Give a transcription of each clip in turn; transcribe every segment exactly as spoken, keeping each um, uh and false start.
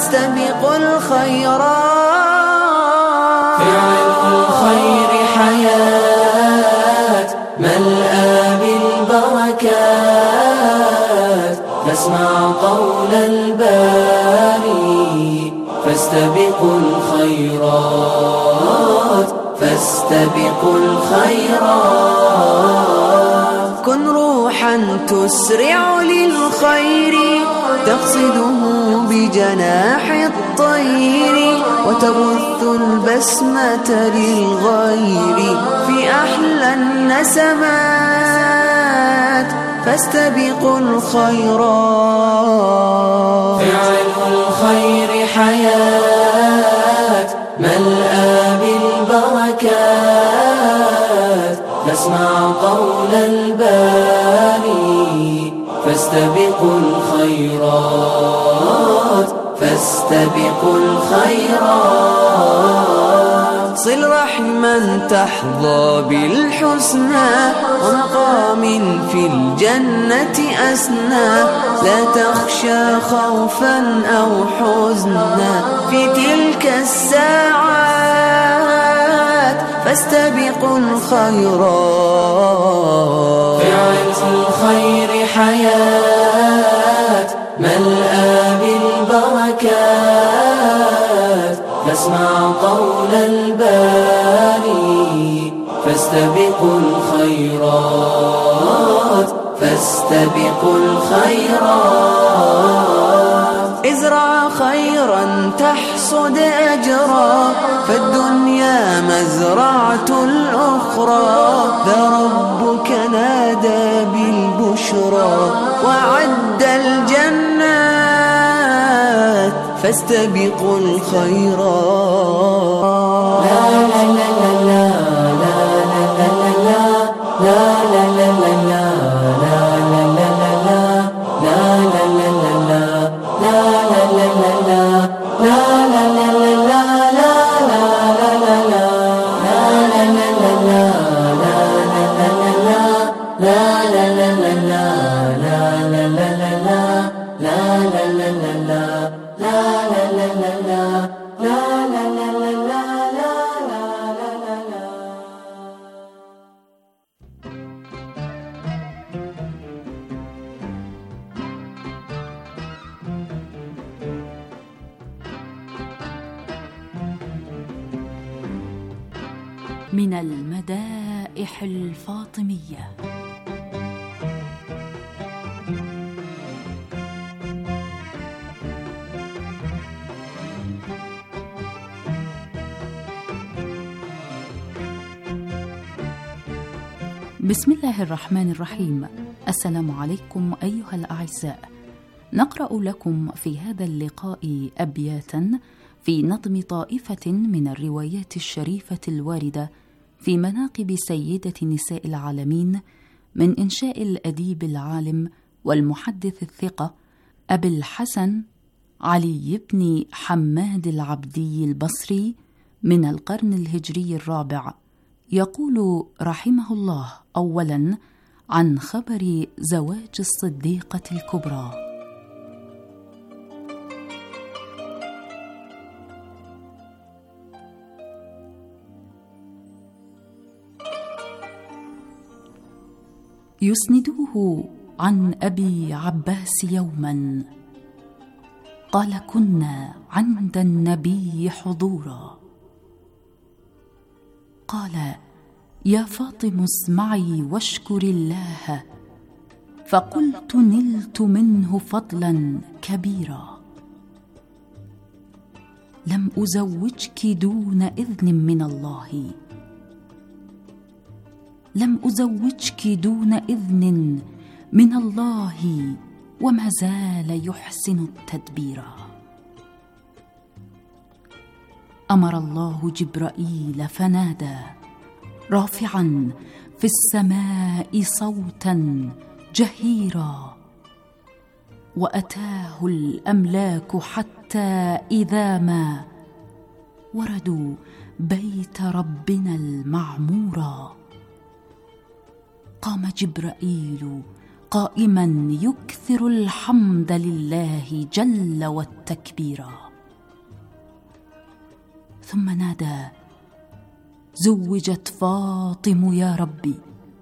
فاستبقوا الخيرات. فعل الخير حياة ملأى بالبركات، فاسمع قول الباري فاستبقوا الخيرات، فاستبقوا الخيرات. كن روحا تسرع للخير تقصده بجناح الطير، وتبث البسمة للغير في أحلى النسمات، فاستبقوا الخيرات. فعل الخير حياة ملأى بالبركات، فاسمع قول الباري فاستبقوا الخيرات، فاستبقوا الخيرات. صل رحما تحظى بالحسنى، ومقام في الجنة أسنى، لا تخشى خوفا أو حزنا في تلك الساعات، فاستبقوا الخيرات. فعل الخير حياة ملأى بالبركات، فاسمع قول الباري فاستبقوا الخيرات، فاستبقوا الخيرات. ازرع خيرا تحصد أجرا، فالدنيا مزرعة الأخرى، ذا ربك نادى بالبشرى وعد الجنات، فاستبقوا الخيرات. لا لا لا لا لا لا لا لا لا لا من المدائح الفاطمية. بسم الله الرحمن الرحيم. السلام عليكم أيها الأعزاء. نقرأ لكم في هذا اللقاء أبياتا في نظم طائفة من الروايات الشريفة الواردة في مناقب سيدة نساء العالمين من إنشاء الأديب العالم والمحدث الثقة أبي الحسن علي بن حماد العبدي البصري من القرن الهجري الرابع. يقول رحمه الله أولا عن خبر زواج الصديقة الكبرى. يسندوه عن أبي عباس يوما قال: كنا عند النبي حضورا، قال: يا فاطم اسمعي واشكري الله، فقلت: نلت منه فضلا كبيرا، لم أزوجك دون إذن من الله، لم أزوجك دون إذن من الله، وما زال يحسن التدبير. أمر الله جبرائيل فنادى رافعا في السماء صوتا جهيرا، وأتاه الأملاك حتى إذا ما وردوا بيت ربنا المعمورا، قام جبرائيل قائما يكثر الحمد لله جل والتكبيرا. ثم نادى: زوجت فاطم يا ربي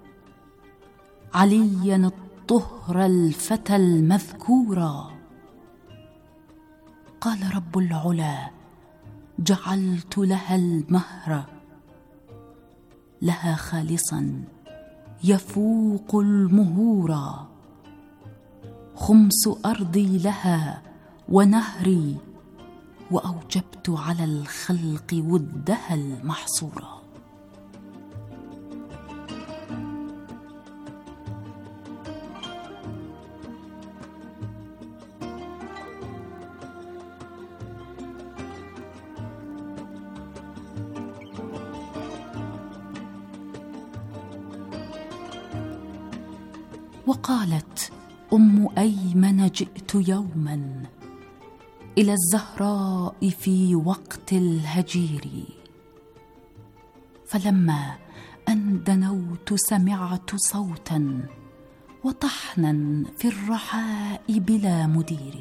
عليا الطهر الفتى المذكورا. قال رب العلا: جعلت لها المهر لها خالصا يفوق المهورا، خمس أرضي لها ونهري، وأوجبت على الخلق ودها المحصورا. وقالت أم أيمن: جئت يوما إلى الزهراء في وقت الهجير، فلما أن دنوت سمعت صوتا وطحنا في الرحاء بلا مدير،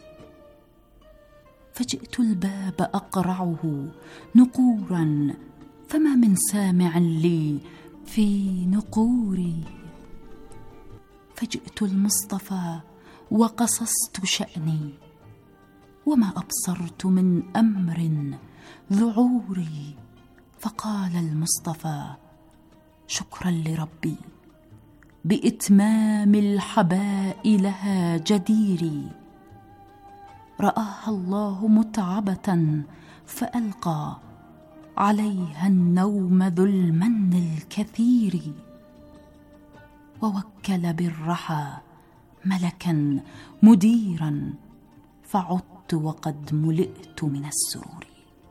فجئت الباب أقرعه نقورا، فما من سامع لي في نقوري. فجئت المصطفى وقصصت شأني، وما أبصرت من أمر ذعوري، فقال المصطفى: شكرا لربي بإتمام الحباء لها جديري، رآها الله متعبة فألقى عليها النوم ذو المن الكثير، ووكل بالرحى ملكا مديرا، فعدت وقد ملئت من السرور.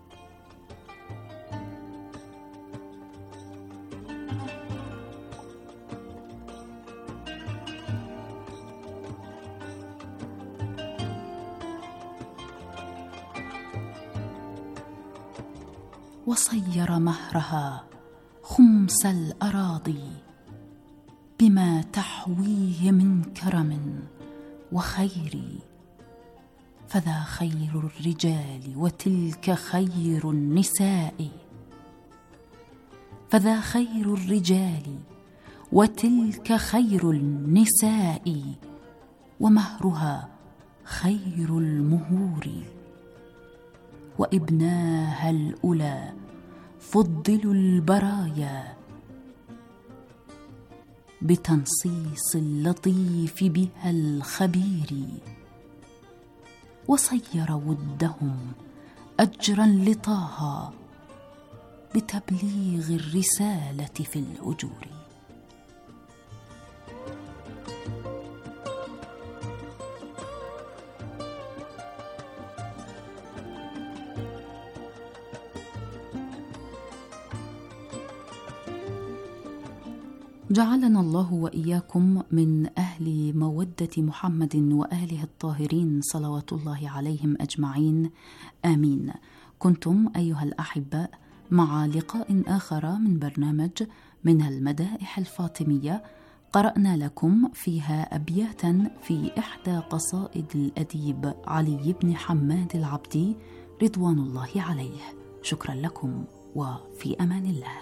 وصير مهرها خمس الأراضي بما تحويه من كرم وخير، فذا خير الرجال وتلك خير النساء، فذا خير الرجال وتلك خير النساء، ومهرها خير المهور، وابناها الأولى فضلوا البرايا، بتنصيص اللطيف بها الخبير، وصير ودهم أجرا لطه بتبليغ الرسالة في الأجور. جعلنا الله وإياكم من أهل مودة محمد وأهله الطاهرين صلوات الله عليهم أجمعين، آمين. كنتم أيها الأحباء مع لقاء آخر من برنامج من المدائح الفاطمية، قرأنا لكم فيها أبياتا في إحدى قصائد الأديب علي بن حماد العبدي رضوان الله عليه. شكرا لكم وفي أمان الله.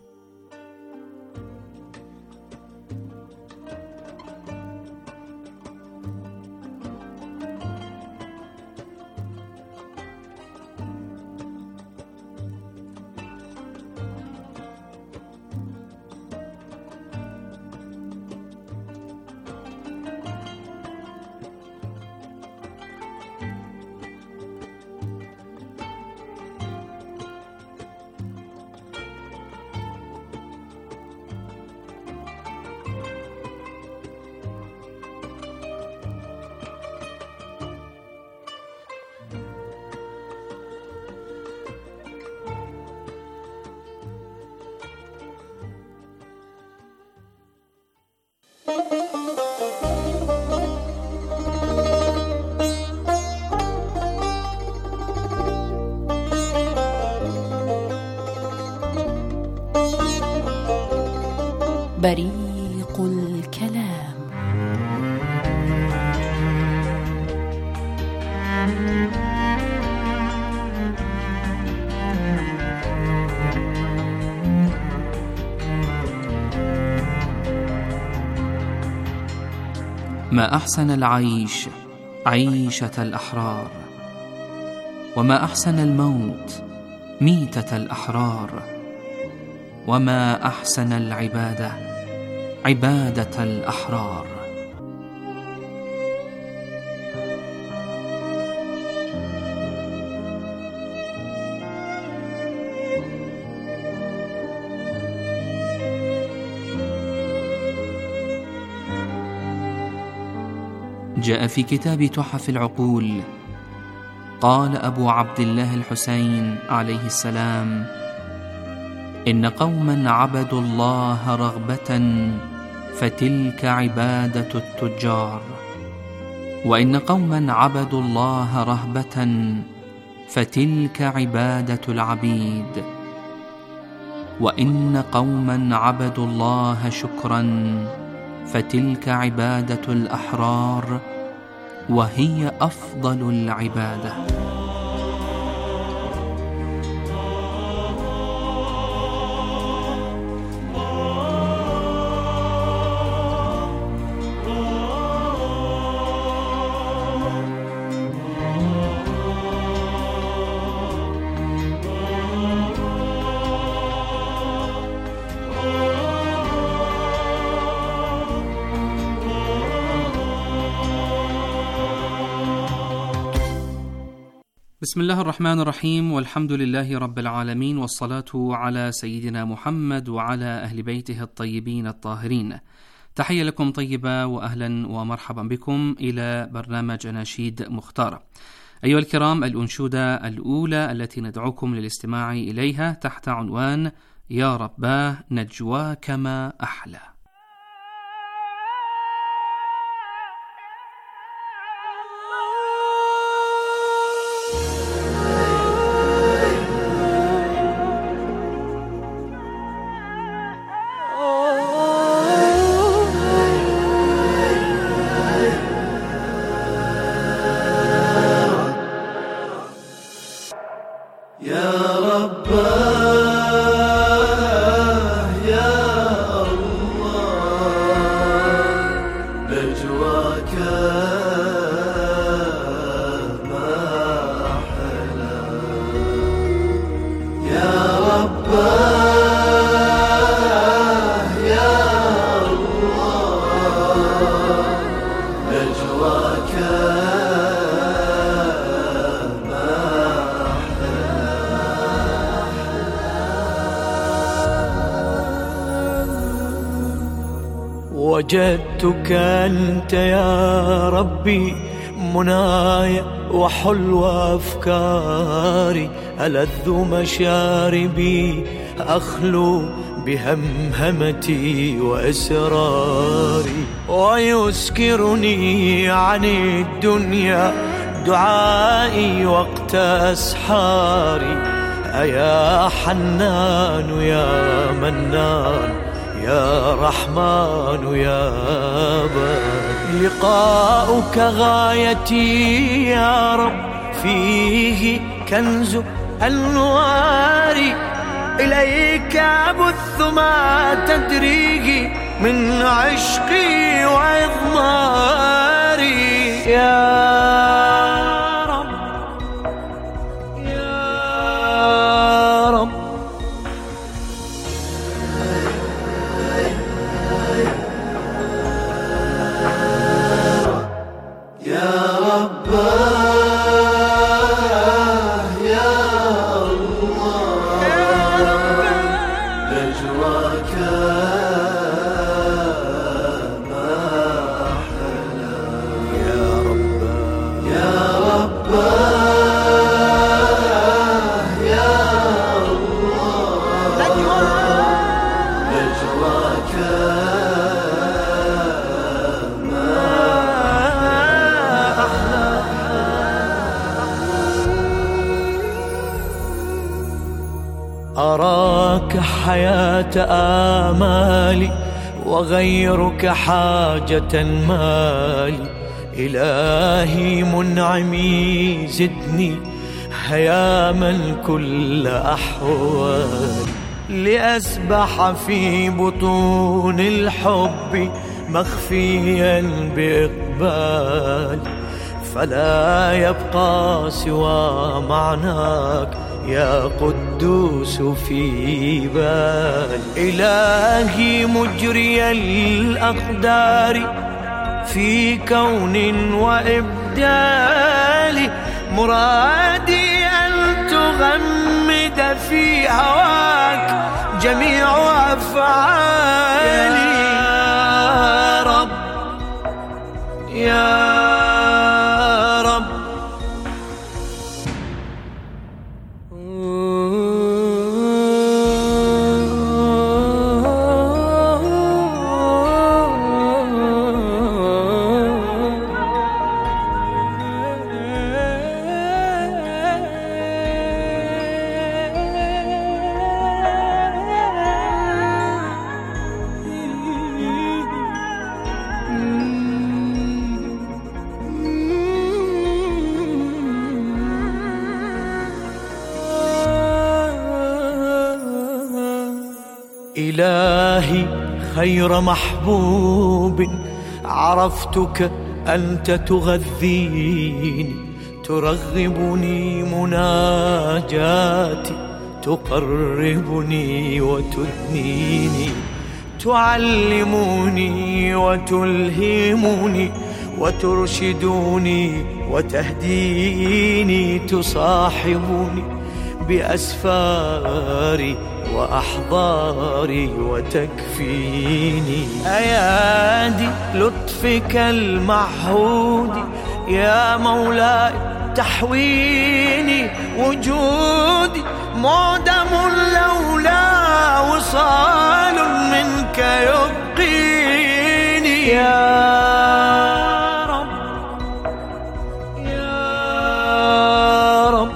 بريق الكلام. ما أحسن العيش عيشة الأحرار، وما أحسن الموت ميتة الأحرار، وما أحسن العبادة عبادة الأحرار. جاء في كتاب تحف العقول: قال أبو عبد الله الحسين عليه السلام: إن قوما عبدوا الله رغبة فتلك عبادة التجار، وإن قوما عبدوا الله رهبة فتلك عبادة العبيد، وإن قوما عبدوا الله شكرا فتلك عبادة الأحرار، وهي أفضل العبادة. بسم الله الرحمن الرحيم، والحمد لله رب العالمين، والصلاة على سيدنا محمد وعلى أهل بيته الطيبين الطاهرين. تحية لكم طيبة وأهلا ومرحبا بكم إلى برنامج أناشيد مختارة. أيها الكرام، الأنشودة الأولى التي ندعوكم للاستماع إليها تحت عنوان يا رباه نجواك ما أحلى. وجدتك أنت يا ربي منايا وحلو أفكاري، ألذ مشاربي أخلو بهمهمتي وإسراري، ويسكرني عن الدنيا دعائي وقت أسحاري. أيا حنان يا منان يا رحمن يا بار، لقاؤك غايتي يا رب، فيه كنز أنوار، إليك أبث ما تدريه من عشقي وإضماري. يا رب يا رب أراك حياة آمالي وغيرك حاجة مالي، إلهي منعمي زدني هياما كل أحوالي، لأسبح في بطون الحب مخفيا بإقبال، فلا يبقى سوى معناك يا قدوس في بال. إلهي مجري الأقدار في كون وإبدال، مرادي أن تغمد في هواك جميع أفعالي. يا رب يا رب إلهي خير محبوب عرفتك أنت تغذيني، ترغبني مناجاتي، تقربني وتدنيني، تعلمني وتلهمني وترشدني وتهديني، تصاحبني بأسفاري وأحضاري وتكفيني. أيادي لطفك المعهود يا مولاي تحويني، وجودي معدم لولا وصال منك يبقيني. يا رب يا رب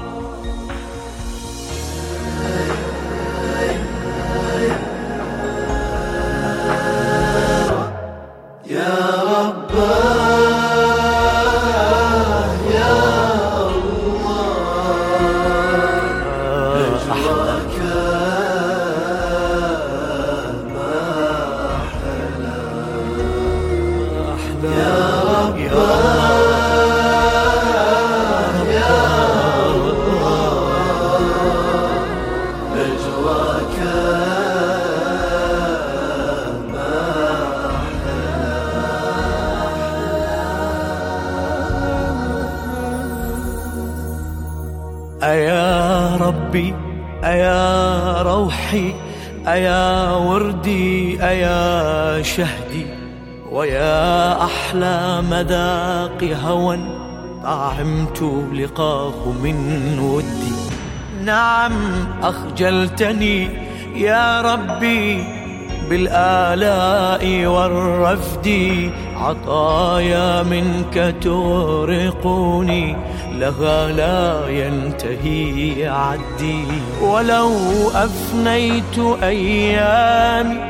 أيا ربي أيا روحي أيا وردي أيا شهدي، ويا أحلى مذاق هوى طعمت لقاه من ودي. نعم أخجلتني يا ربي بالآلاء والرفد، عطايا منك تغرقني لها لا ينتهي عدي. ولو أفنيت أيامي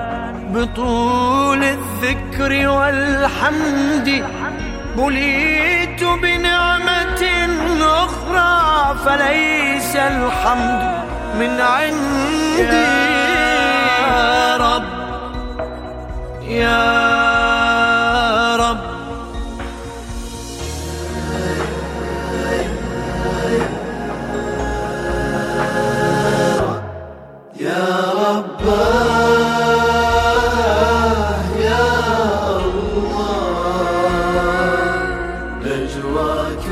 بطول الذكر والحمد، بليت بنعمة أخرى فليس الحمد من عندي. يا رب يا رب يا رب يا الله نجواك.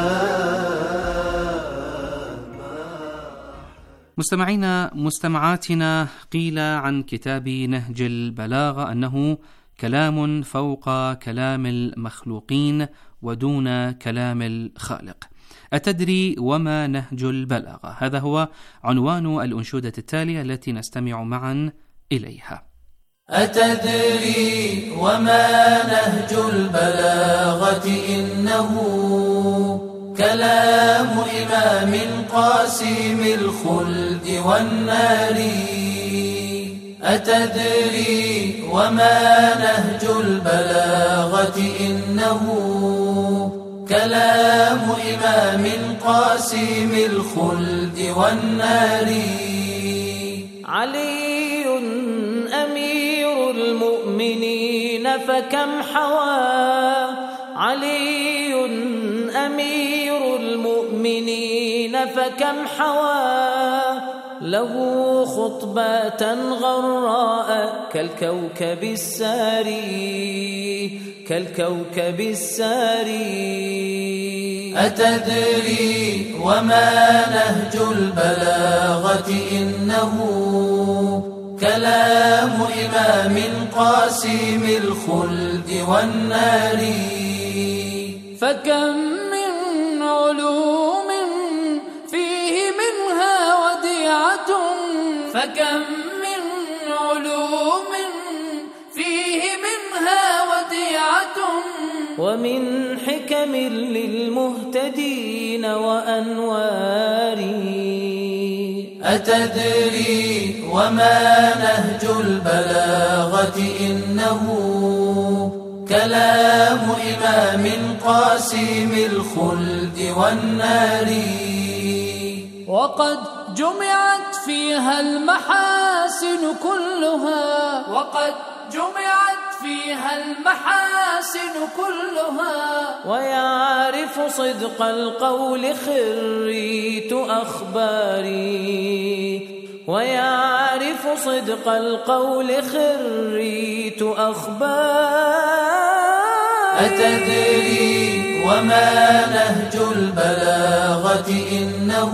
مستمعينا مستمعاتنا، قيل عن كتاب نهج البلاغة أنه كلام فوق كلام المخلوقين ودون كلام الخالق. أتدري وما نهج البلاغة؟ هذا هو عنوان الأنشودة التالية التي نستمع معا إليها. أتدري وما نهج البلاغة؟ إنه كلام إمام قاسم الخلد والنار. أتدري وما نهج البلاغة؟ إنه كلام إمام قاسم الخلد والنار. علي أمير المؤمنين فكم حوى علي أمير المؤمنين فكم حوى له خطبة غراء كالكوكب الساري كالكوكب الساري. أتدري وما نهج البلاغة إنه كلام إمام قاسم الخلد والنار. فكم من علوم فيه منها وديعة فكم من علوم فيه منها وديعة ومن حكم للمهتدين وأنوار. أتدري وما نهج البلاغة إنه كلام إمام قاسم الخلد والنار. وقد جمعت فيها المحاسن كلها وقد جمعت فيها المحاسن كلها ويعرف صدق القول خريت أخباري ويعرف صدق القول خريت أخباري. أتدري وما نهج البلاغة إنه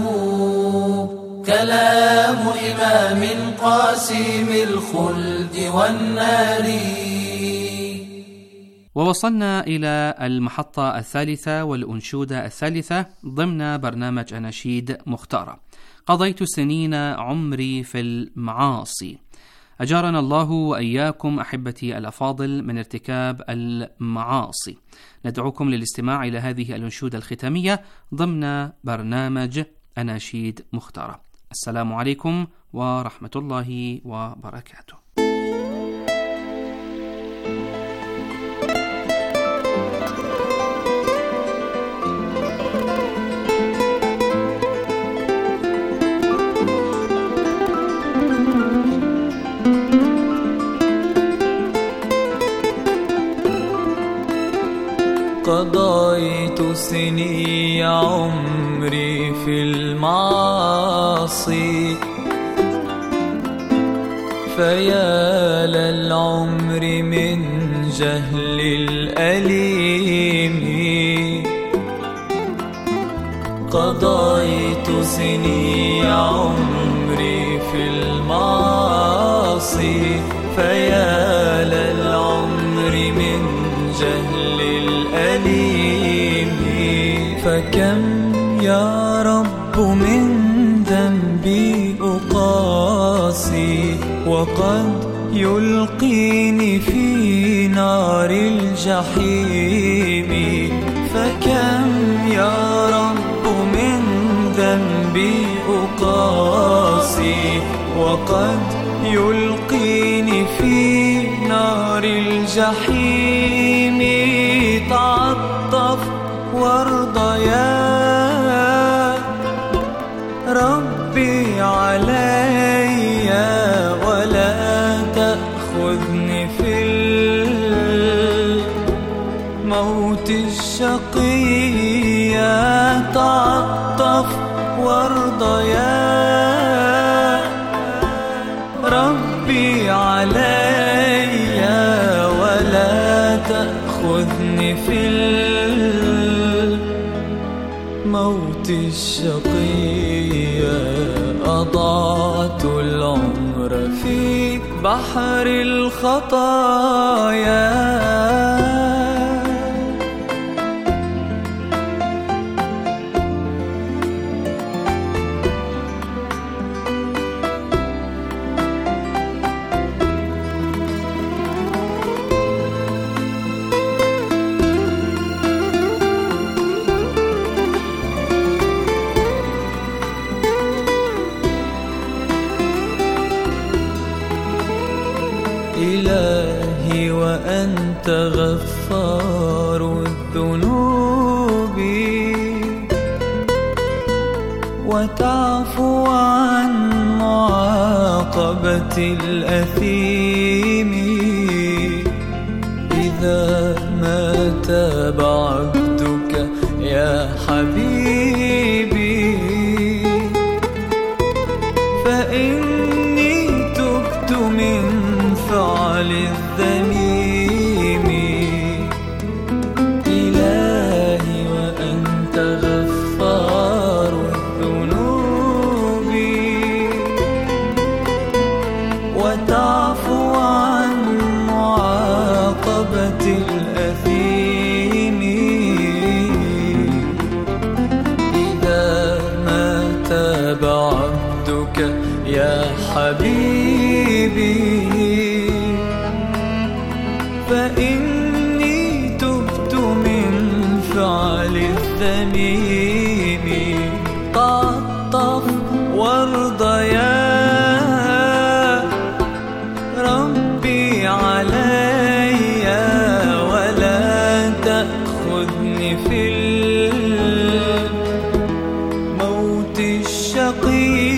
كلام إمام قاسم الخلد والنار. ووصلنا إلى المحطة الثالثة والأنشودة الثالثة ضمن برنامج أناشيد مختارة. قضيت سنين عمري في المعاصي. أجارنا الله وإياكم أحبتي الأفاضل من ارتكاب المعاصي. ندعوكم للاستماع إلى هذه الأنشودة الختامية ضمن برنامج أناشيد مختارة. السلام عليكم ورحمة الله وبركاته. قضيت سني عمري في المعاصي فيا للعمر من جهل الأليم. قضيت سني عمري في المعاصي فيا للعمر من جهل الأليم. فكم يا رب من ذنبي أقاسي وقد يلقيني في نار الجحيم. فكم يا رب من ذنبي أقاسي وقد يلقيني في نار الجحيم. تعطف وارضى يا ربي علي ولا تأخذني في الموت الشقي. تعطف وارضى يا ربي علي ولا تأخذني في الموت الشقي. أضعت العمر في بحر الخطايا إلهي وأنت غفار الذنوب وتعفو عن معاقبة الأثيم. إذا ما تاب عبدك يا حبيبي فإني تبت من فعل الذميم. إلهي وأنت غفار الذنوب وتعفو عن معاقبة الأثيم. إذا ما تاب عبدك يا حبيبي فإني تبت من فعل الذميم. تعطف وارض يا ربي علي ولا تأخذني في الموت الشقي.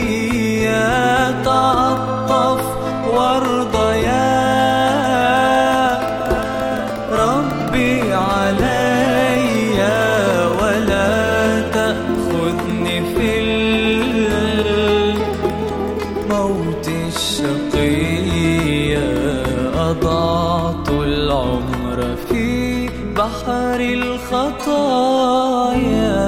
تعطف وارض يا ربي علي ولا تأخذني في الموت الشقي. أضعت العمر في بحر الخطايا.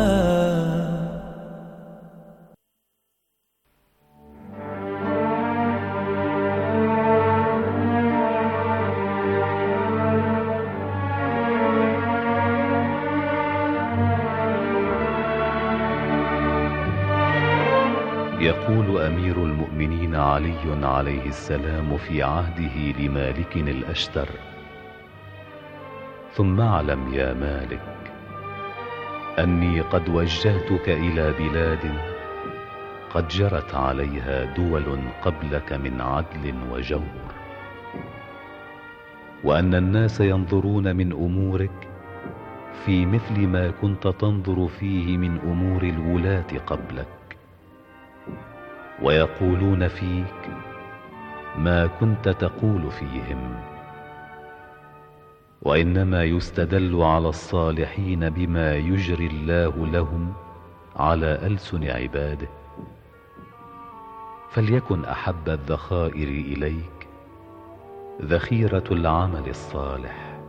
يقول أمير المؤمنين علي عليه السلام في عهده لمالك الأشتر: ثم اعلم يا مالك أني قد وجهتك إلى بلاد قد جرت عليها دول قبلك من عدل وجور، وأن الناس ينظرون من أمورك في مثل ما كنت تنظر فيه من أمور الولاة قبلك، ويقولون فيك ما كنت تقول فيهم. وإنما يستدل على الصالحين بما يجري الله لهم على ألسن عباده. فليكن أحب الذخائر إليك ذخيرة العمل الصالح،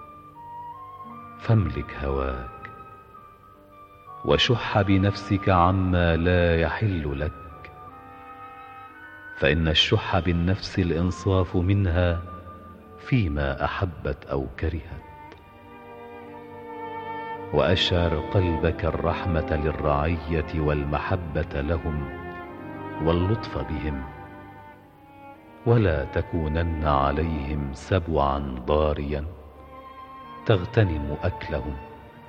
فاملك هواك وشح بنفسك عما لا يحل لك، فإن الشح بالنفس الإنصاف منها فيما أحبت أو كرهت. وأشعر قلبك الرحمة للرعية والمحبة لهم واللطف بهم، ولا تكونن عليهم سبعا ضاريا تغتنم أكلهم.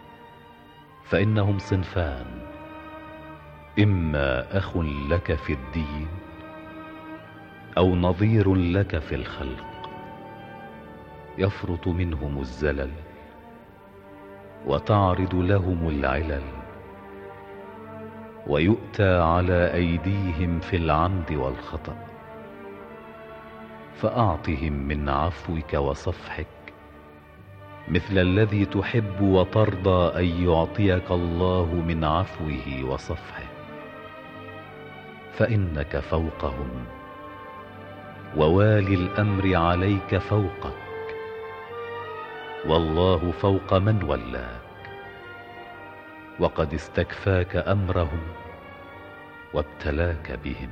فإنهم صنفان: إما أخ لك في الدين أو نظير لك في الخلق، يفرط منهم الزلل وتعرض لهم العلل، ويؤتى على أيديهم في العمد والخطأ. فأعطهم من عفوك وصفحك مثل الذي تحب وترضى أن يعطيك الله من عفوه وصفحه، فإنك فوقهم، ووالي الأمر عليك فوقك، والله فوق من ولاك، وقد استكفاك أمرهم وابتلاك بهم.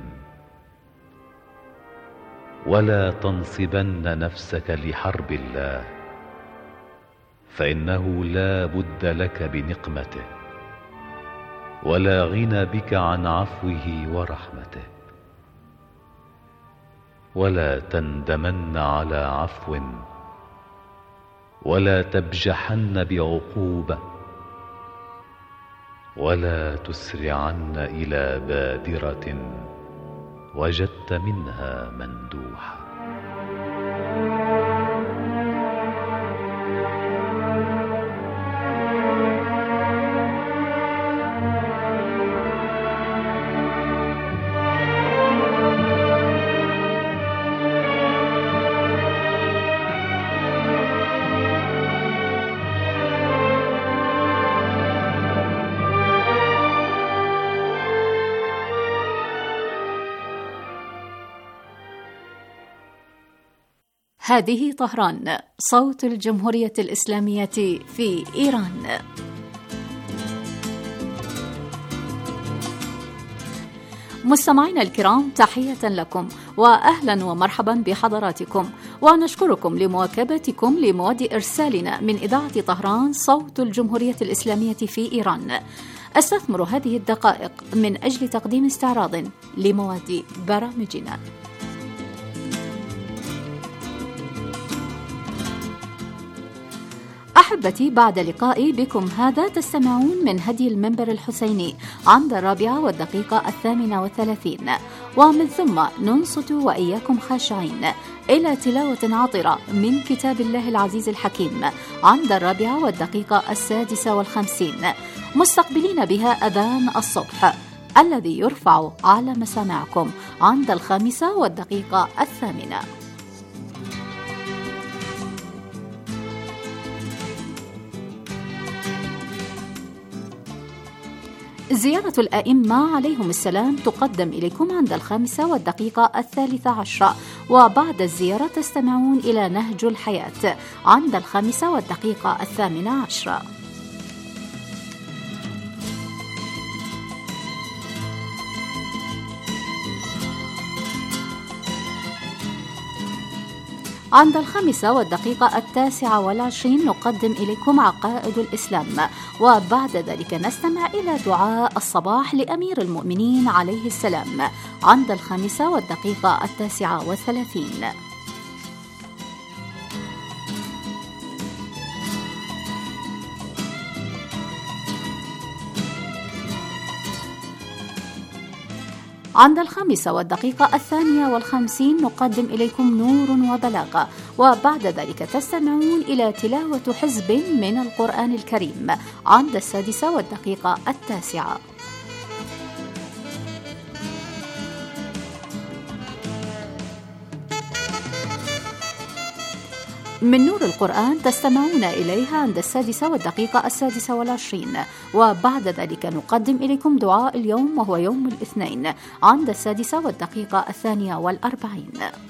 ولا تنصبن نفسك لحرب الله، فإنه لا بد لك بنقمته، ولا غنى بك عن عفوه ورحمته. ولا تندمن على عفو، ولا تبجحن بعقوبة، ولا تسرعن إلى بادرة وجدت منها مندوحة. هذه طهران، صوت الجمهورية الإسلامية في إيران. مستمعينا الكرام، تحية لكم وأهلا ومرحبا بحضراتكم، ونشكركم لمواكبتكم لمواد إرسالنا من إذاعة طهران صوت الجمهورية الإسلامية في إيران. أستثمر هذه الدقائق من أجل تقديم استعراض لمواد برامجنا. أحبتي، بعد لقائي بكم هذا تستمعون من هدي المنبر الحسيني عند الرابعة والدقيقة الثامنة والثلاثين، ومن ثم ننصت وإياكم خاشعين إلى تلاوة عطرة من كتاب الله العزيز الحكيم عند الرابعة والدقيقة السادسة والخمسين، مستقبلين بها أذان الصبح الذي يرفع على مسامعكم عند الخامسة والدقيقة الثامنة. زيارة الأئمة عليهم السلام تقدم إليكم عند الخامسة والدقيقة الثالثة عشرة، وبعد الزيارة تستمعون إلى نهج الحياة عند الخامسة والدقيقة الثامنة عشرة. عند الخامسة والدقيقة التاسعة والعشرين نقدم إليكم عقائد الإسلام، وبعد ذلك نستمع إلى دعاء الصباح لأمير المؤمنين عليه السلام عند الخامسة والدقيقة التاسعة والثلاثين. عند الخامسة والدقيقة الثانية والخمسين نقدم إليكم نور وبلاغة، وبعد ذلك تستمعون إلى تلاوة حزب من القرآن الكريم عند السادسة والدقيقة التاسعة. من نور القرآن تستمعون إليها عند السادسة والدقيقة السادسة والعشرين، وبعد ذلك نقدم إليكم دعاء اليوم وهو يوم الاثنين عند السادسة والدقيقة الثانية والأربعين.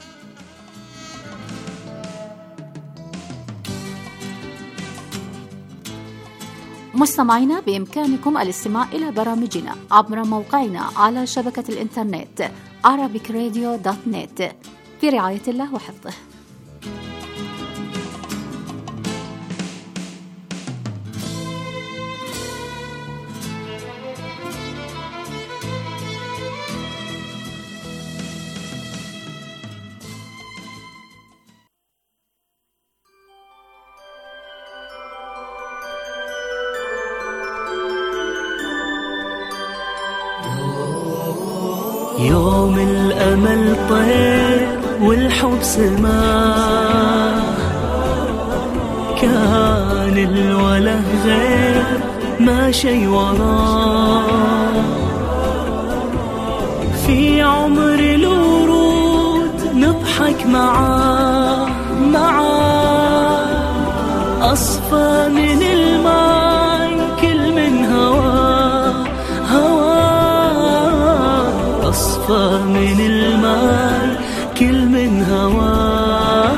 مستمعينا، بإمكانكم الاستماع إلى برامجنا عبر موقعنا على شبكة الإنترنت arabic radio dot net في رعاية الله وحفظه. يوم الأمل طير والحب سماء، كان الوله غير ما شي وراه، في عمر الورود نضحك معاه معاه، أصفى من الماء كل من هواه هواه، أصفى من الماء كل من هواه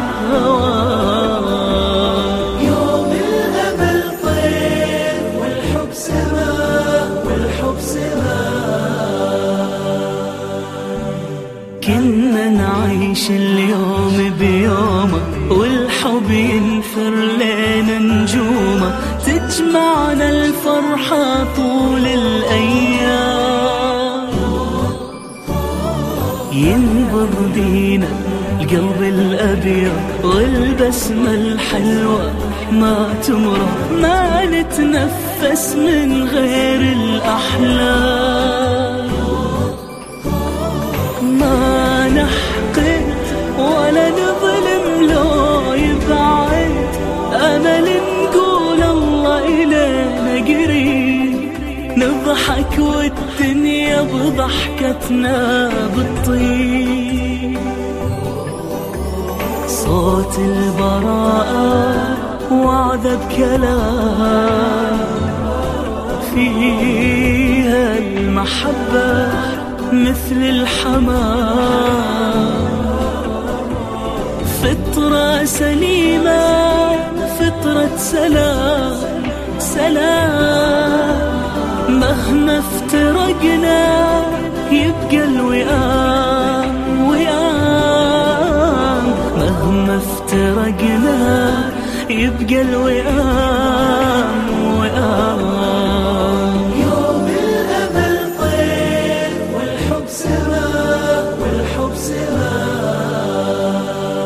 هواه. يوم الأمل طير والحب سماء والحب سماء، كنا نعيش اليوم بيومه والحب ينثر لنا نجومه، تجمعنا الفرحة طول الأيام، ينبض بينا القلب الأبيض والبسمة الحلوة ما تمرض، ما نتنفس من غير الأحلام، ما نحقد ولا نظلم لو يبعد، أمل نقول الله إلينا قريب، نضحك والدنيا بضحكتنا بالطيب، صوت البراءة وعذب كلام، فيها المحبة مثل الحمام، فطرة سليمة فطرة سلام سلام. مهما افترقنا يبقى الوئام وئام، مهما افترقنا يبقى الوئام وئام. يوم الأمل طير والحب سماء والحب سماء.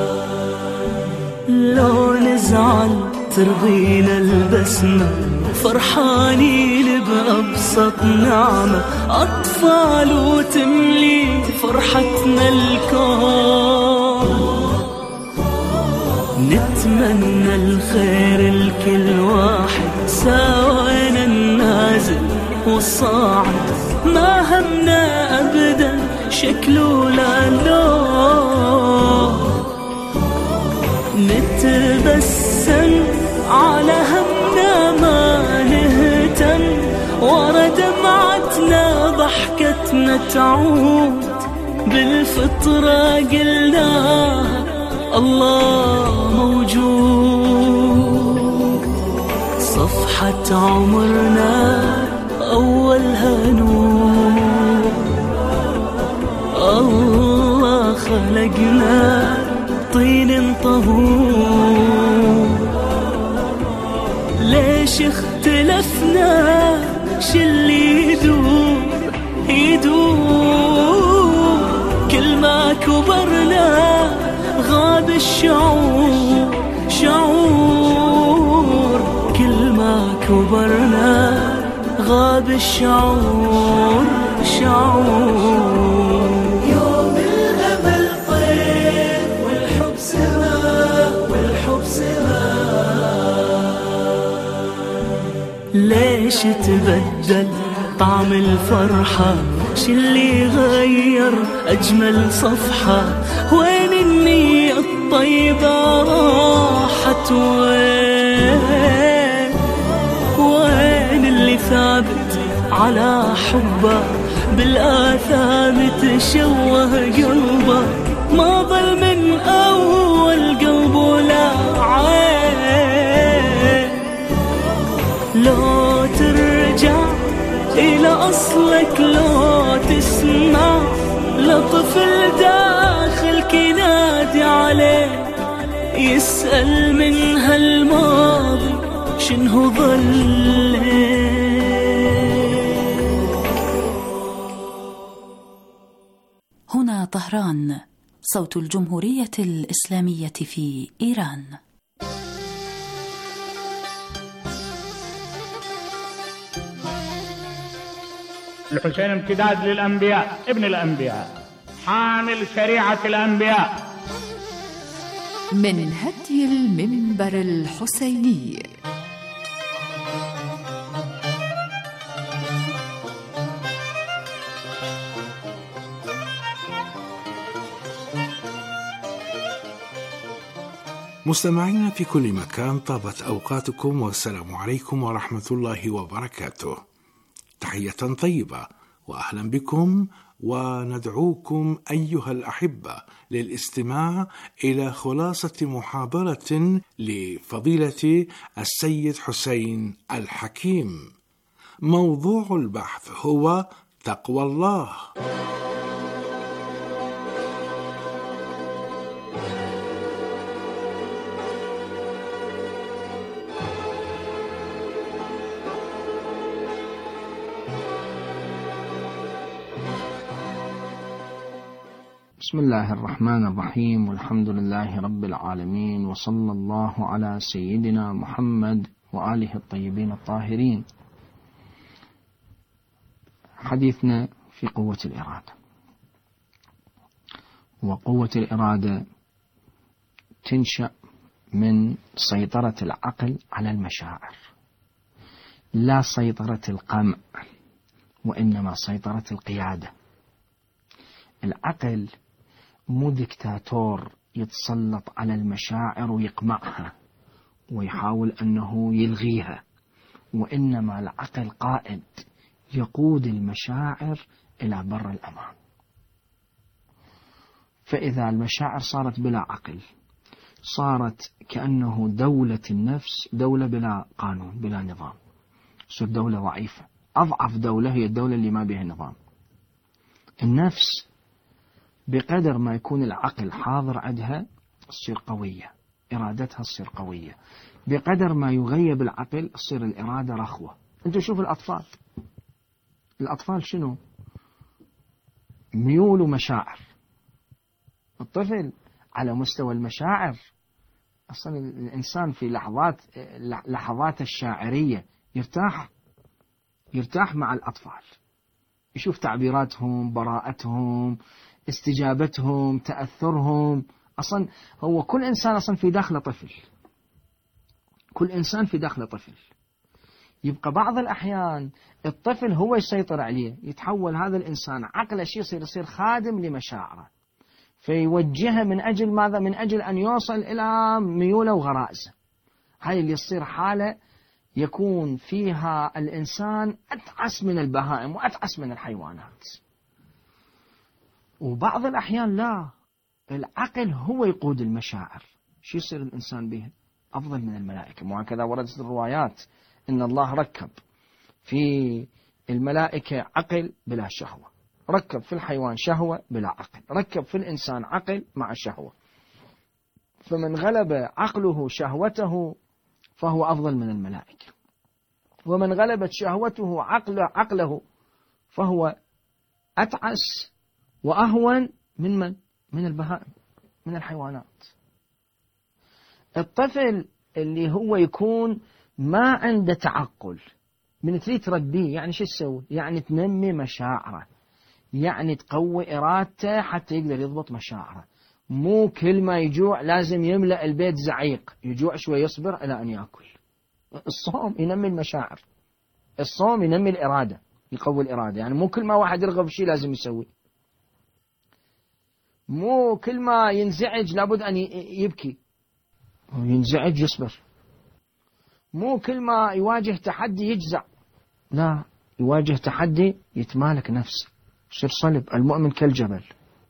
لو نزعل ترضينا البسمة، فرحانين بأبسط نعمة، أطفال وتملي فرحتنا الكون. نتمنى الخير لكل واحد، سوانا النازل والصاعد، ما همنا أبدا شكل ولا لون. نتبسم على همنا ما نهتم، ورا دمعتنا ضحكتنا تعود. بالفطرة قلناها الله موجود، صفحة عمرنا أولها نور. الله خلقنا طين طهور، ليش اختلفنا شلي يدوب يدوب. كل ما كبرنا غاب الشعور شعور، كل ما كبرنا غاب الشعور شعور. يوم الأمل طير والحب سماء والحب سماء. ليش تبدل طعم الفرحة، شلي غير أجمل صفحة. وين النية الطيبة راحت، وين وين اللي ثابت على حبه، بالآثام تشوه قلبه. ما ظل من أول قلب ولا عين، لو ترجع إلى أصلك، لو تسمع لطفل داخل كنادي عليه، يسأل من هالماضي شنو ظل. هنا طهران، صوت الجمهورية الإسلامية في إيران. الحسين امتداد للأنبياء، ابن الأنبياء، حامل شريعة الأنبياء. من هدي المنبر الحسيني. مستمعين في كل مكان، طابت أوقاتكم والسلام عليكم ورحمة الله وبركاته. تحية طيبة وأهلا بكم، وندعوكم أيها الأحبة للاستماع إلى خلاصة محاضرة لفضيلة السيد حسين الحكيم. موضوع البحث هو تقوى الله. بسم الله الرحمن الرحيم، والحمد لله رب العالمين، وصلى الله على سيدنا محمد وآله الطيبين الطاهرين. حديثنا في قوة الإرادة. وقوة الإرادة تنشأ من سيطرة العقل على المشاعر، لا سيطرة القمع، وإنما سيطرة القيادة. العقل مو ديكتاتور يتسلط على المشاعر ويقمعها ويحاول أنه يلغيها، وإنما العقل قائد يقود المشاعر إلى بر الأمان. فإذا المشاعر صارت بلا عقل صارت كأنه دولة النفس دولة بلا قانون بلا نظام، تصير دولة ضعيفة. أضعف دولة هي الدولة اللي ما بها نظام. النفس بقدر ما يكون العقل حاضر عندها تصير قوية، إرادتها تصير قوية. بقدر ما يغيب العقل تصير الإرادة رخوة. أنتوا شوفوا الأطفال، الأطفال شنو؟ ميول ومشاعر. الطفل على مستوى المشاعر أصلا الإنسان في لحظات لحظات الشاعرية يرتاح يرتاح مع الأطفال، يشوف تعبيراتهم، براءتهم، استجابتهم، تأثرهم. أصلا هو كل إنسان أصلا في داخله طفل، كل إنسان في داخله طفل. يبقى بعض الأحيان الطفل هو يسيطر عليه، يتحول هذا الإنسان عقله شيء يصير يصير خادم لمشاعره، فيوجهها من أجل ماذا؟ من أجل أن يوصل إلى ميوله وغرائزه. هاي اللي يصير حالة يكون فيها الإنسان أتعس من البهائم وأتعس من الحيوانات. وبعض الأحيان لا، العقل هو يقود المشاعر. شو يصير الإنسان به؟ أفضل من الملائكة. وهكذا وردت الروايات إن الله ركب في الملائكة عقل بلا شهوة، ركب في الحيوان شهوة بلا عقل، ركب في الإنسان عقل مع شهوة. فمن غلب عقله شهوته فهو أفضل من الملائكة، ومن غلبت شهوته عقله, عقله فهو أتعس وأهون من من؟ من البهائم، من الحيوانات. الطفل اللي هو يكون ما عنده تعقل، من تريد تربيه يعني شو تسوي؟ يعني تنمي مشاعره، يعني تقوي إرادته حتى يقدر يضبط مشاعره. مو كل ما يجوع لازم يملأ البيت زعيق، يجوع شوي يصبر إلى أن يأكل. الصوم ينمي المشاعر، الصوم ينمي الإرادة، يقوي الإرادة. يعني مو كل ما واحد يرغب شيء لازم يسوي، مو كل ما ينزعج لابد أن يبكي، ينزعج يصبر. مو كل ما يواجه تحدي يجزع، لا، يواجه تحدي يتمالك نفسه، يصير صلب. المؤمن كالجبل.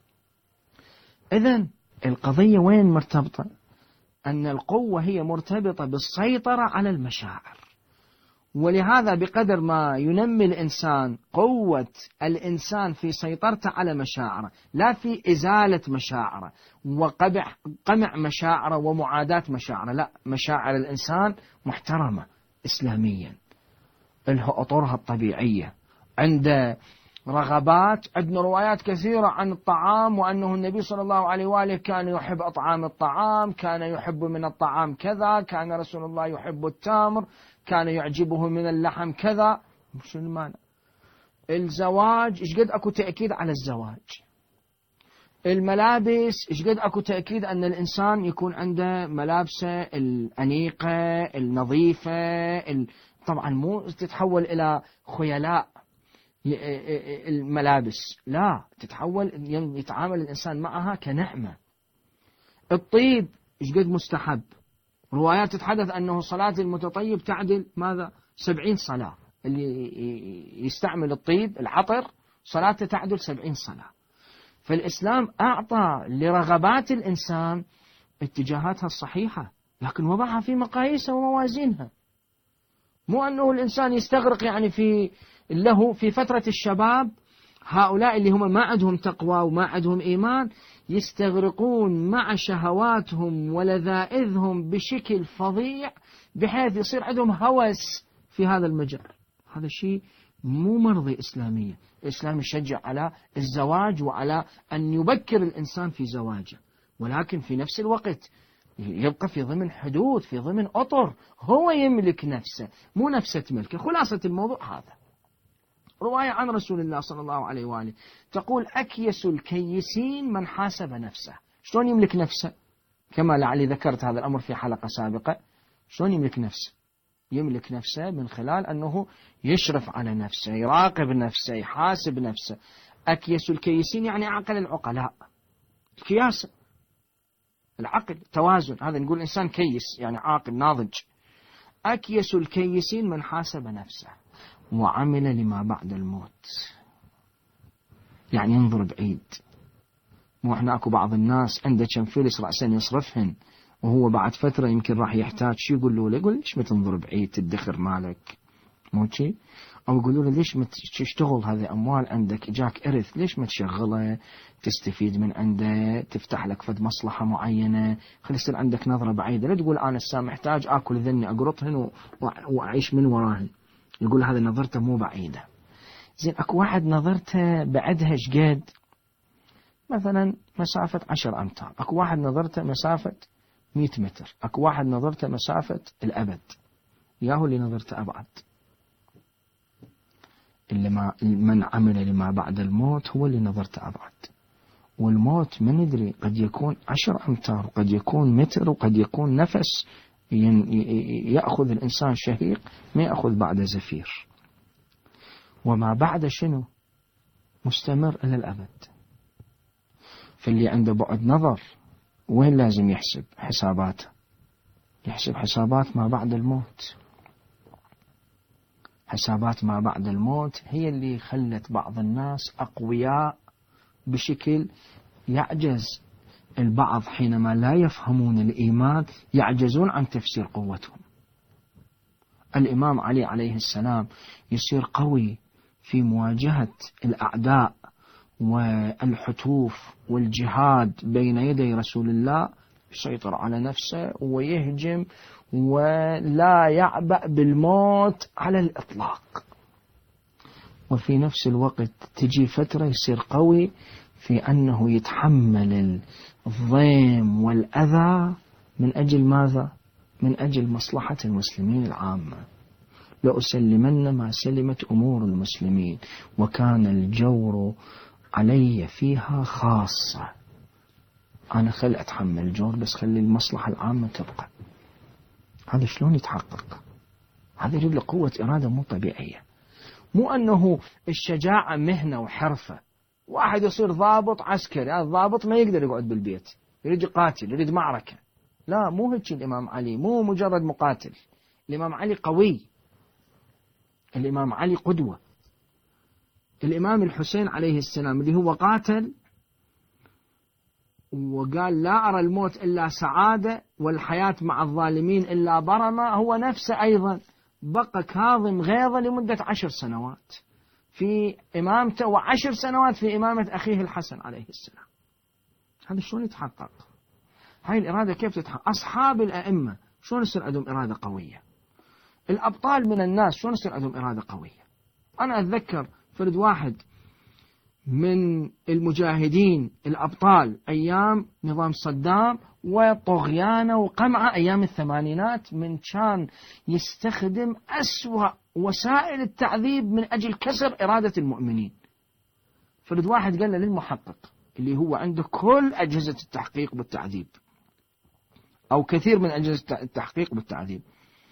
إذن القضية وين مرتبطة؟ أن القوة هي مرتبطة بالسيطرة على المشاعر. ولهذا بقدر ما ينمي الإنسان قوة الإنسان في سيطرته على مشاعره، لا في إزالة مشاعره وقمع قمع مشاعره ومعاداة مشاعره، لا، مشاعر الإنسان محترمة إسلاميا، لها أطرها الطبيعية. عند رغبات، عندنا روايات كثيرة عن الطعام، وأنه النبي صلى الله عليه وآله كان يحب أطعام الطعام، كان يحب من الطعام كذا، كان رسول الله يحب التمر، كان يعجبه من اللحم كذا. شو المعنى؟ الزواج إيش قد أكو تأكيد على الزواج. الملابس إيش قد أكو تأكيد أن الإنسان يكون عنده ملابسه الأنيقة النظيفة. طبعا مو تتحول إلى خيلاء الملابس، لا، تتحول يتعامل الإنسان معها كنعمة. الطيب إيش قد مستحب. روايات تتحدث أنه صلاة المتطيب تعدل ماذا؟ سبعين صلاة. اللي يستعمل الطيب العطر صلاته تعدل سبعين صلاة. فالإسلام أعطى لرغبات الإنسان اتجاهاتها الصحيحة، لكن وضعها في مقاييسها وموازينها. مو أنه الإنسان يستغرق يعني في له في فترة الشباب، هؤلاء اللي هم ما عندهم تقوى وما عندهم إيمان يستغرقون مع شهواتهم ولذائذهم بشكل فظيع، بحيث يصير عندهم هوس في هذا المجال. هذا شيء مو مرضي إسلاميا. الإسلام يشجع على الزواج وعلى أن يبكر الإنسان في زواجه، ولكن في نفس الوقت يبقى في ضمن حدود، في ضمن أطر، هو يملك نفسه مو نفسه ملكه. خلاصة الموضوع هذا. رواية عن رسول الله صلى الله عليه وآله تقول: أكيس الكيسين من حاسب نفسه. شلون يملك نفسه؟ كما لعلي ذكرت هذا الأمر في حلقة سابقة. شلون يملك نفسه؟ يملك نفسه من خلال أنه يشرف على نفسه، يراقب نفسه، يحاسب نفسه. أكيس الكيسين يعني عقل العقلاء، الكياسة، العقل، توازن. هذا نقول إنسان كيس يعني عاقل ناضج. أكيس الكيسين من حاسب نفسه وعمل لما بعد الموت. يعني ينظر بعيد. مو احنا اكو بعض الناس عنده كم فلس رأسا يصرفهن وهو بعد فترة يمكن راح يحتاج، شو يقولوا له؟ يقول ليش ما تنظر بعيد تدخر مالك، مو شي؟ أو يقولوا له ليش ما تشتغل هذه أموال عندك، جاك إرث، ليش ما تشغله تستفيد من عنده، تفتح لك فد مصلحة معينة، خلي يصير عندك نظرة بعيدة، لا تقول أنا السام محتاج آكل ذني أقرطهن وأعيش من وراهن. يقول هذه نظرته مو بعيدة. زين أكو واحد نظرته بعدها شقد، مثلا مسافة عشر أمتار، أكو واحد نظرته مسافة مئة متر، أكو واحد نظرته مسافة الأبد. ياهو اللي نظرته أبعد، اللي ما من عمل لما بعد الموت هو اللي نظرته أبعد. والموت ما ندري، قد يكون عشر أمتار، وقد يكون متر، وقد يكون نفس يأخذ الإنسان شهيق ما يأخذ بعد زفير. وما بعد شنو؟ مستمر إلى الأبد. فاللي عنده بعد نظر وين لازم يحسب حساباته؟ يحسب حسابات ما بعد الموت. حسابات ما بعد الموت هي اللي خلت بعض الناس أقوياء بشكل يعجز البعض حينما لا يفهمون الإيمان يعجزون عن تفسير قوتهم. الإمام علي عليه السلام يصير قوي في مواجهة الأعداء والحتوف والجهاد بين يدي رسول الله، يسيطر على نفسه ويهجم ولا يعبأ بالموت على الإطلاق. وفي نفس الوقت تجي فترة يصير قوي في أنه يتحمل الضيم والأذى من أجل ماذا؟ من أجل مصلحة المسلمين العامة. لأسلمن ما سلمت أمور المسلمين وكان الجور علي فيها خاصة. أنا خل أتحمل الجور بس خلي المصلحة العامة تبقى. هذا شلون يتحقق؟ هذا يريد له قوة إرادة مو طبيعية. مو أنه الشجاعة مهنة وحرفة. واحد يصير ضابط عسكري، هذا الضابط ما يقدر يقعد بالبيت، يريد يقاتل، يريد معركة. لا، مو هيك الإمام علي، مو مجرد مقاتل. الإمام علي قوي، الإمام علي قدوة. الإمام الحسين عليه السلام اللي هو قاتل وقال لا أرى الموت إلا سعادة والحياة مع الظالمين إلا برمة، هو نفسه أيضا بقى كاظم غيظه لمدة عشر سنوات في إمامته وعشر سنوات في إمامة أخيه الحسن عليه السلام. هذا شلون يتحقق؟ هاي الإرادة كيف تتحقق؟ أصحاب الأئمة شلون يصير عندهم إرادة قوية؟ الأبطال من الناس شلون يصير عندهم إرادة قوية؟ أنا أتذكر فرد واحد من المجاهدين الأبطال أيام نظام صدام وطغيانه وقمعه أيام الثمانينات، من كان يستخدم أسوأ وسائل التعذيب من أجل كسر إرادة المؤمنين. فرد واحد قال له للمحقق اللي هو عنده كل أجهزة التحقيق بالتعذيب أو كثير من أجهزة التحقيق بالتعذيب،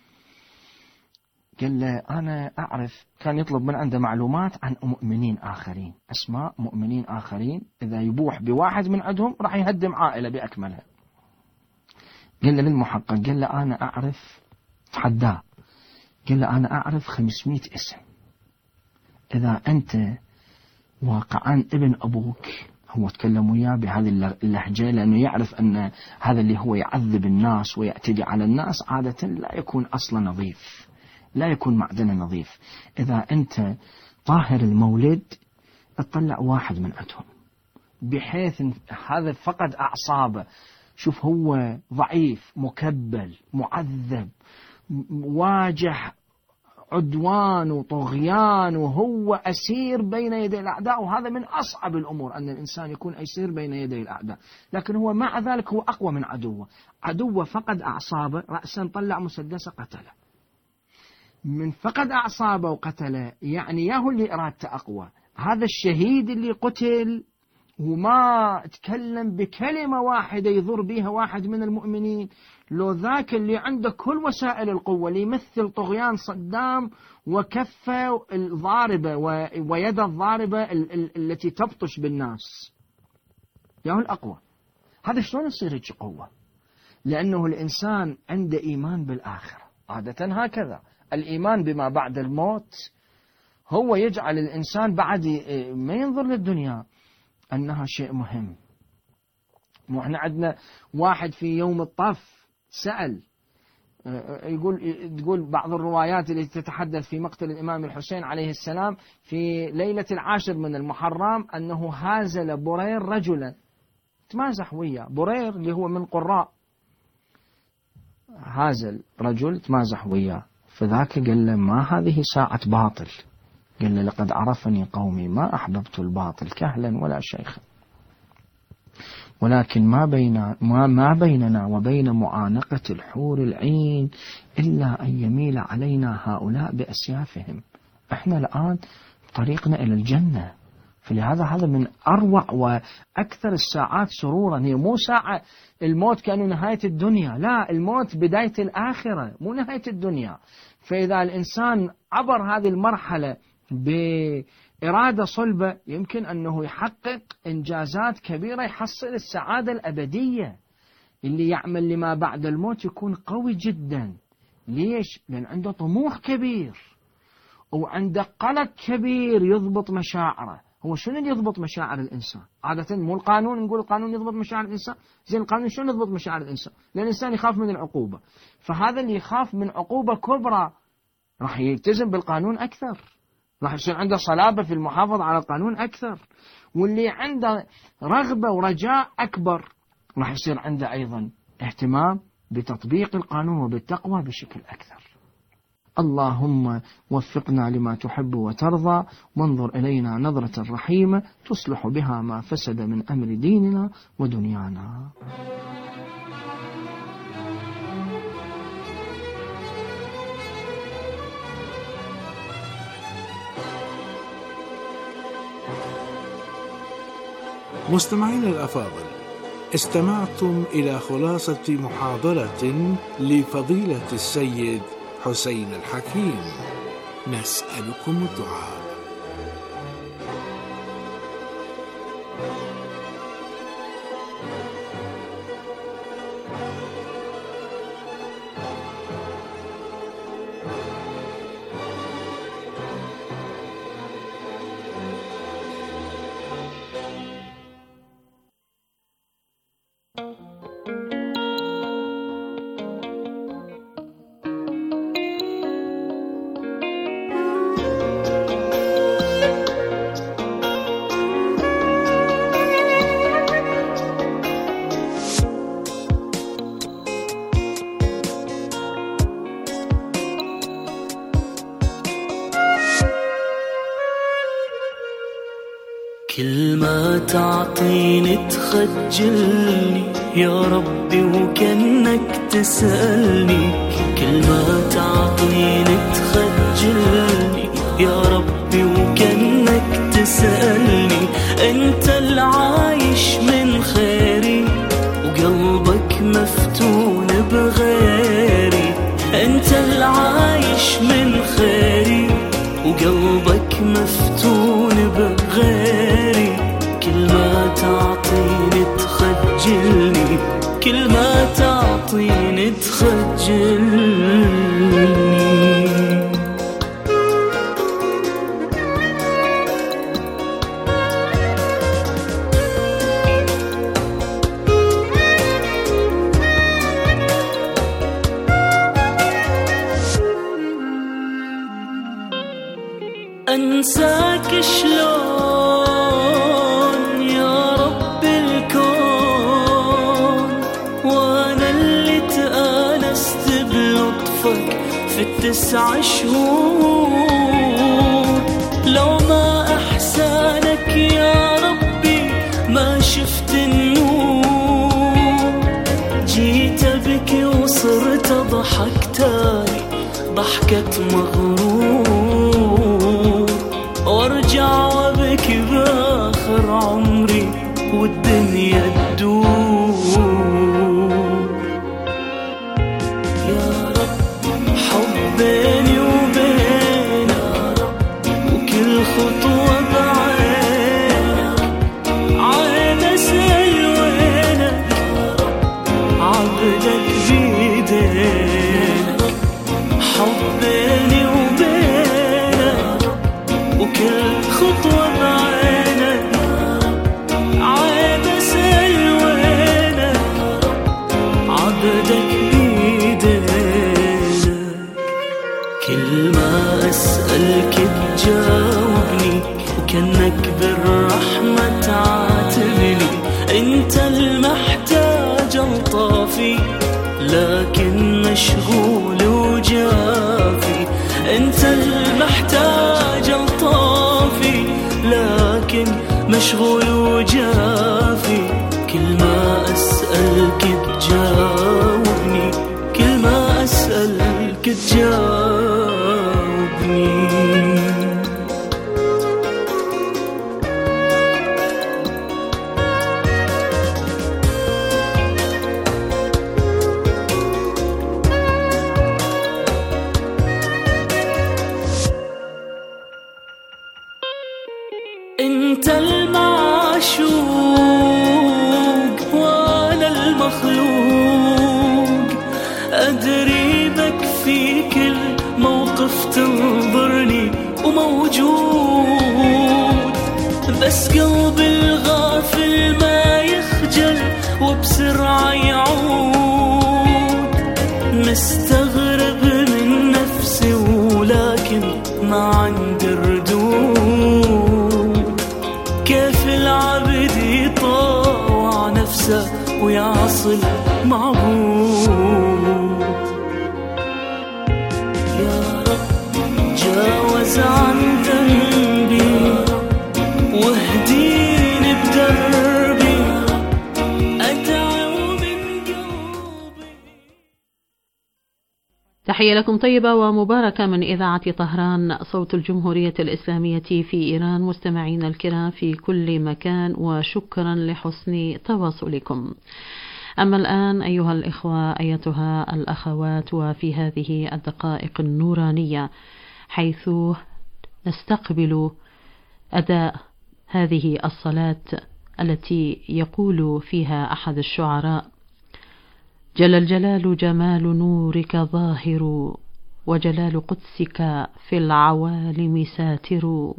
قال له أنا أعرف، كان يطلب من عنده معلومات عن مؤمنين آخرين، أسماء مؤمنين آخرين، إذا يبوح بواحد من عندهم راح يهدم عائلة بأكملها. قال له للمحقق، قال له أنا أعرف، تحداه، قال له أنا أعرف خمسمائة اسم، إذا أنت واقعا ابن أبوك، هو تكلم وياه بهذه اللهجة لأنه يعرف أن هذا اللي هو يعذب الناس ويعتدي على الناس عادة لا يكون أصلا نظيف، لا يكون معدنه نظيف. إذا أنت طاهر المولد اطلع واحد من عندهم بحيث هذا فقد أعصابه، شوف هو ضعيف مكبل معذب واجه عدوان وطغيان وهو أسير بين يدي الأعداء، وهذا من أصعب الأمور أن الإنسان يكون أسير بين يدي الأعداء، لكن هو مع ذلك هو أقوى من عدوه. عدوه فقد أعصابه رأسا طلع مسدسه قتله، من فقد أعصابه وقتله يعني ياهو اللي إرادته أقوى. هذا الشهيد اللي قتل وما تكلم بكلمة واحدة يضر بها واحد من المؤمنين، لو ذاك اللي عنده كل وسائل القوة اللي يمثل طغيان صدام وكفه الضاربة ويد الضاربة التي تبطش بالناس، ياهو الأقوى. هذا شلون يصير هيك قوة؟ لأنه الإنسان عنده إيمان بالآخرة، عادة هكذا الإيمان بما بعد الموت هو يجعل الإنسان بعد ما ينظر للدنيا أنها شيء مهم. مو احنا عندنا واحد في يوم الطف سأل، يقول تقول بعض الروايات التي تتحدث في مقتل الإمام الحسين عليه السلام في ليلة العاشر من المحرم أنه هازل برير رجلا، تمازح وياه. برير اللي هو من قراء، هازل رجل تمازح وياه. فذاك قال له ما هذه ساعة باطل، قال له لقد عرفني قومي ما أحببت الباطل كهلا ولا شيخا، ولكن ما بين ما, ما بيننا وبين معانقة الحور العين إلا أن يميل علينا هؤلاء بأسيافهم. إحنا الآن طريقنا إلى الجنة، فلهذا هذا من أروع وأكثر الساعات سرورا. هي مو ساعة الموت كأنه نهاية الدنيا، لا، الموت بداية الآخرة مو نهاية الدنيا. فإذا الإنسان عبر هذه المرحلة بإرادة صلبة يمكن أنه يحقق إنجازات كبيرة، يحصل السعادة الأبدية. اللي يعمل لما بعد الموت يكون قوي جدا. ليش؟ لأن عنده طموح كبير وعنده قلق كبير يضبط مشاعره. هو شنو اللي يضبط مشاعر الإنسان؟ عادة مو القانون، نقول القانون يضبط مشاعر الإنسان، زين القانون شنو يضبط مشاعر الإنسان؟ لأن الإنسان يخاف من العقوبة، فهذا اللي يخاف من عقوبة كبرى راح يلتزم بالقانون أكثر، راح يصير عنده صلابة في المحافظة على القانون أكثر، واللي عنده رغبة ورجاء أكبر راح يصير عنده أيضا اهتمام بتطبيق القانون وبالتقوى بشكل أكثر. اللهم وفقنا لما تحب وترضى، وانظر إلينا نظرة رحيمة تصلح بها ما فسد من أمر ديننا ودنيانا. مستمعينا الأفاضل، استمعتم إلى خلاصة محاضرة لفضيلة السيد حسين الحكيم. نسألكم الدعاء. كل ما تعطيني تخجلني يا ربي وكأنك تسألني، كل ما تعطيني تخجلني يا ربي وكأنك تسألني. أنت العايش من خيري وقلبك مفتون بغيري، أنت العايش من خيري وقلبك مفتون بغيري. كل ما تعطيني تخجلني، كل ما تعطيني تخجلني. أنساك شلون يا رب الكون، وأنا اللي تآنست بلطفك في التسع شهور. لو ما أحسانك يا ربي ما شفت النور، جيت أبكي وصرت أضحك تاني ضحكة مغرور، وارجع وابكي باخر عمري والدنيا تدور. يا رب حب بيني وبينك وكل خطوة بعينك، عين اسأل وينك عبدك بيدينك. حب بيني وبينك وكل خطوة بعينك، عيب اسأل وينك عبدك بيدينك. مشغول وجافي، انت المحتاج الطافي، لكن مشغول وجافي. كل ما أسألك تجاوبني، كل ما أسألك تجاوبني. انت المعشوق وانا المخلوق، ادري بك في كل موقف تنظرني وموجود، بس قلبي الغافل ما يخجل وبسرعة يعود. مستغرب من نفسي ولكن ما عندي ردود، كيف العبد يطاوع نفسه ويعصي المعبود. يا رب جاوز عن ذنبي واهديني بدربي، أدعو من قلبي. تحية لكم طيبة ومباركة من إذاعة طهران صوت الجمهورية الإسلامية في إيران. مستمعين الكرام في كل مكان، وشكرا لحسن تواصلكم. أما الآن أيها الإخوة أيتها الأخوات، وفي هذه الدقائق النورانية حيث نستقبل أداء هذه الصلاة التي يقول فيها أحد الشعراء: جل الجلال جمال نورك ظاهر، وجلال قدسك في العوالم ساتر،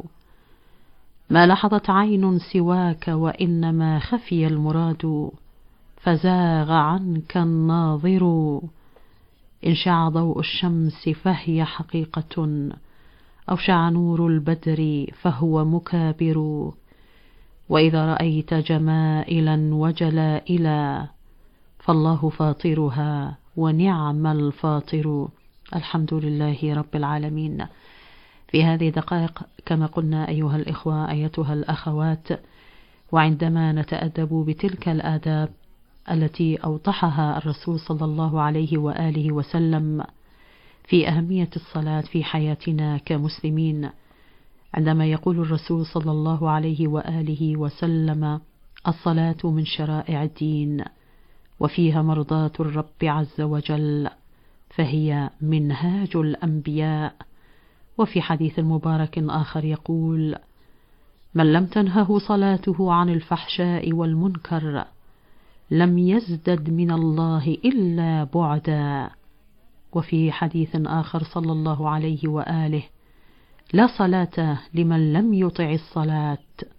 ما لحظت عين سواك وإنما خفي المراد، فزاغ عنك الناظر. إن شع ضوء الشمس فهي حقيقة، أو شع نور البدر فهو مكابر، وإذا رأيت جمائلا وجلائلا فالله فاطرها ونعم الفاطر. الحمد لله رب العالمين. في هذه الدقائق كما قلنا أيها الإخوة أيتها الأخوات، وعندما نتأدب بتلك الآداب التي أوضحها الرسول صلى الله عليه وآله وسلم في أهمية الصلاة في حياتنا كمسلمين، عندما يقول الرسول صلى الله عليه وآله وسلم: الصلاة من شرائع الدين وفيها مرضاة الرب عز وجل، فهي منهاج الأنبياء. وفي حديث مبارك آخر يقول: من لم تنهه صلاته عن الفحشاء والمنكر لم يزدد من الله إلا بعدا. وفي حديث آخر صلى الله عليه وآله: لا صلاة لمن لم يطع الصلاة.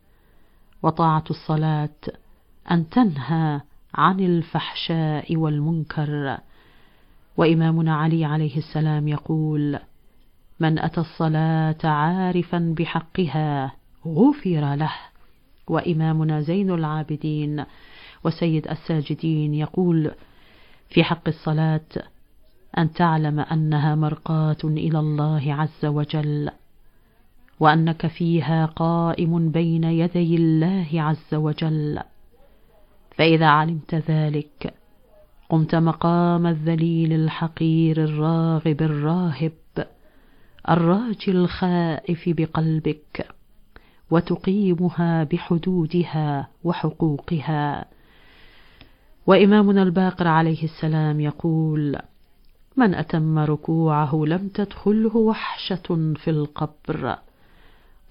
وطاعة الصلاة أن تنهى عن الفحشاء والمنكر. وإمامنا علي عليه السلام يقول: من أتى الصلاة عارفا بحقها غفر له. وإمامنا زين العابدين وسيد الساجدين يقول في حق الصلاة: أن تعلم أنها مرقاة إلى الله عز وجل، وأنك فيها قائم بين يدي الله عز وجل، فإذا علمت ذلك قمت مقام الذليل الحقير الراغب الراهب الراجي الخائف بقلبك، وتقيمها بحدودها وحقوقها. وإمامنا الباقر عليه السلام يقول: من أتم ركوعه لم تدخله وحشة في القبر،